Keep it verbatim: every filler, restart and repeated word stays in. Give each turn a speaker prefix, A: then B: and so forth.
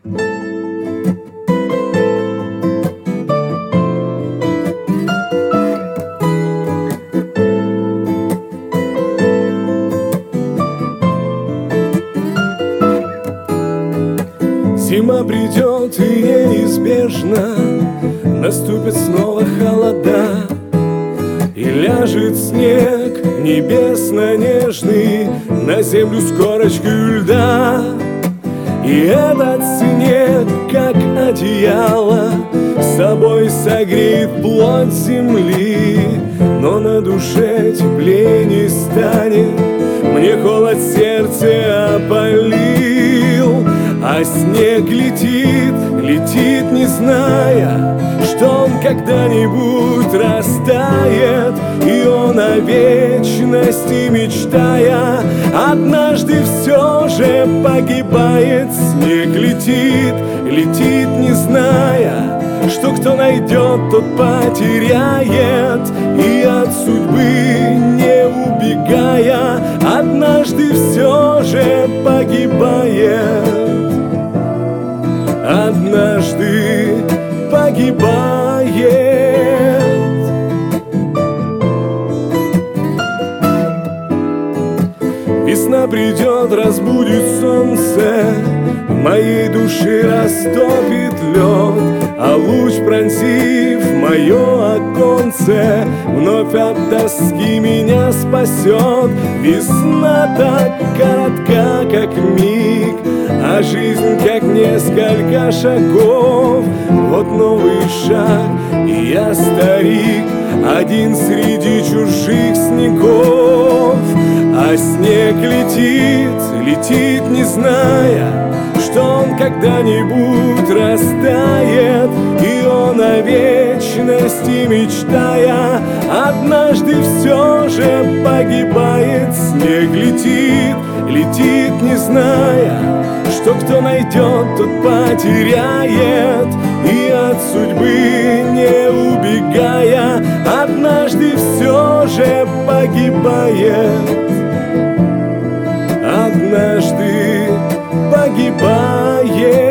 A: Зима придет и неизбежно наступят снова холода, и ляжет снег небесно-нежный на землю с корочкой льда. И этот снег, как одеяло, с собой согреет плоть земли. Но на душе теплее не станет, мне холод сердце опалил. А снег летит, летит, не зная, что он когда-нибудь растает. И он о вечности мечтая, однажды все же погибает. Снег летит, летит, не зная, что кто найдет, тот потеряет. И от судьбы не убегая, однажды все же погибает. Однажды погибает. Весна придет, разбудит солнце, в моей душе растопит лед. А луч, пронзив мое оконце, вновь от тоски меня спасет. Весна так коротка, как миг, а жизнь как несколько шагов. Вот новый шаг, и я старик, один среди чужих снегов. А снег летит, летит, не зная, что он когда-нибудь растает. И он о вечности мечтая, однажды все же погибает. Снег летит, летит, не зная, что кто найдет, тот потеряет. И от судьбы не убегая, однажды все же погибает. Однажды погибает.